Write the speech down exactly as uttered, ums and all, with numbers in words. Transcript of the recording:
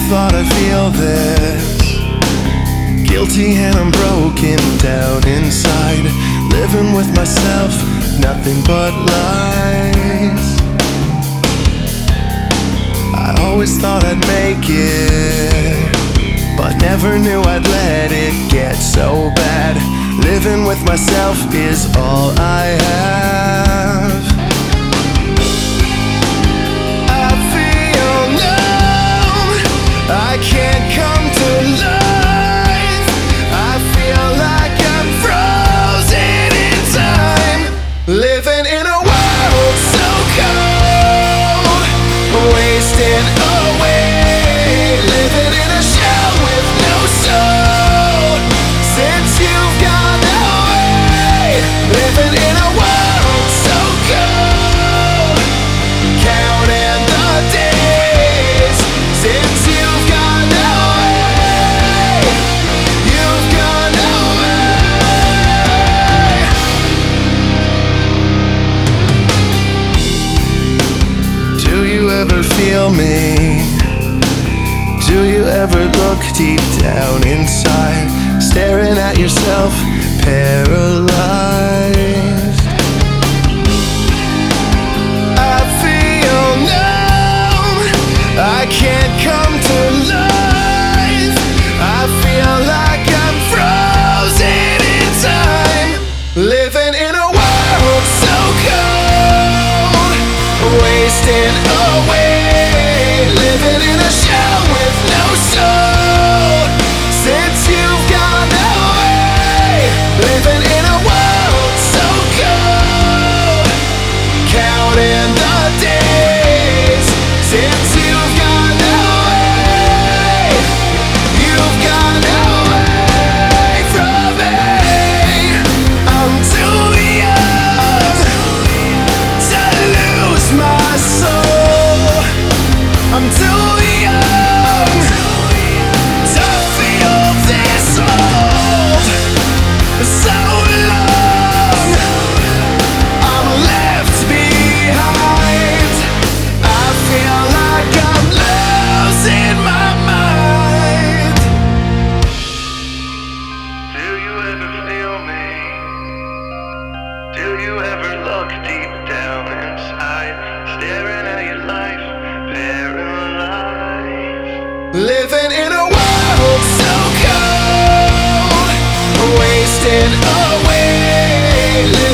thought I'd feel this. Guilty and I'm broken down inside, living with myself, nothing but lies. I always thought I'd make it, but never knew I'd let it get so bad. Living with myself is all I have. I feel numb, I can't come to life. I feel like I'm frozen in time, living in a world so cold, wasting away, living in a shell with no soul. Since you've gone away, living in a world so cold, counting the days. Since you've gone away, you've gone away. Do you ever feel me? Do you ever look deep down inside, staring at yourself, paralyzed? I feel numb, I can't come to life. I feel like I'm frozen in time, living in a world so cold, wasting away, living in a shell with no soul. Since you've gone away, living in a world so cold, counting the days. Since you've gone away, you've gone away from me. I'm too young to lose my soul. I'm too young to feel this old. So long I'm left behind. I feel like I'm losing my mind. Do you ever feel me? Do you ever look deep down inside, staring at your life, paralyzed? Living in a world so cold, wasting away.